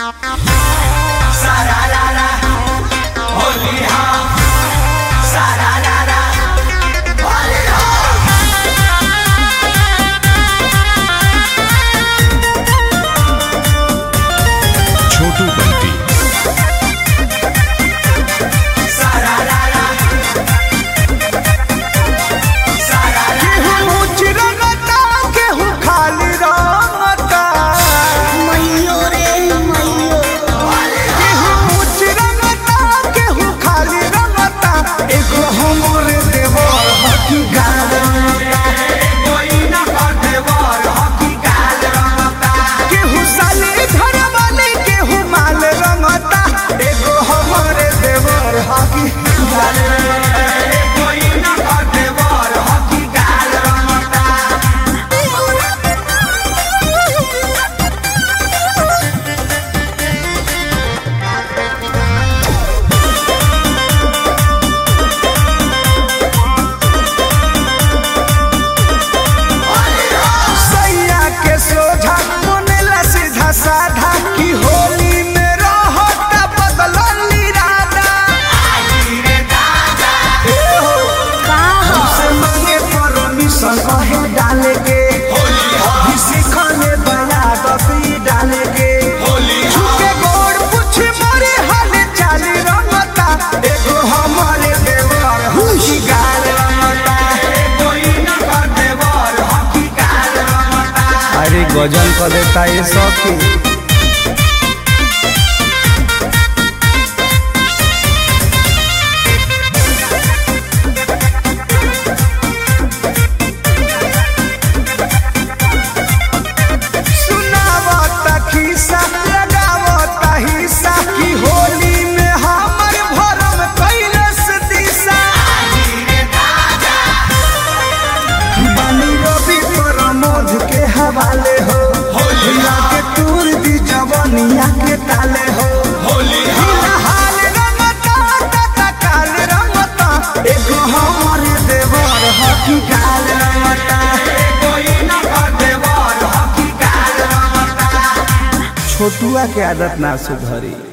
छोटू बंटी गजल कर देता है सखी। जवनिया के ताले हो हाल रंगता काल रंगता एगो हमरे देवर हकी काल रंगता कोई ना देवर हकी काल रंगता। छोटुआ के आदत ना सुधरी।